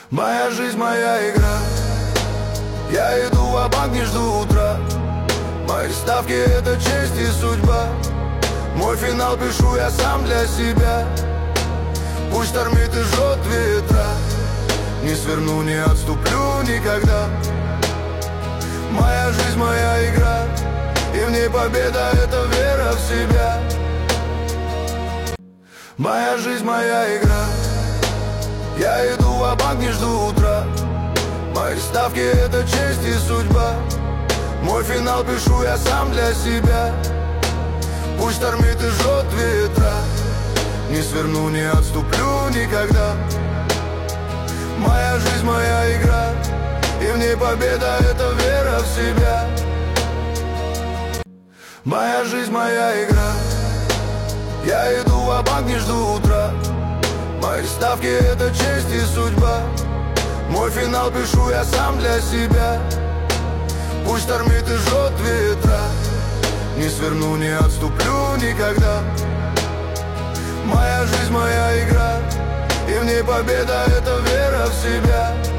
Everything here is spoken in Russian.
Моя жизнь, моя игра. Я иду ва-банк, не жду утра. Мои ставки — это честь и судьба. Мой финал пишу я сам для себя. Пусть штормит и жжет ветра, не сверну, не отступлю никогда. Моя жизнь, моя игра, и в ней победа — это вера в себя. Моя жизнь, моя игра. Я иду ва-банк, не жду утра. Мои ставки — это честь и судьба. Мой финал пишу я сам для себя. Пусть штормит и жжет ветра, не сверну, не отступлю никогда. Моя жизнь, моя игра, и в ней победа — это вера в себя. Моя жизнь, моя игра. Я иду ва-банк, не жду утра. Мои ставки — это честь и судьба. Мой финал пишу я сам для себя. Пусть штормит и жжет ветра, не сверну, не отступлю никогда. Моя жизнь, моя игра, и в ней победа — это вера в себя.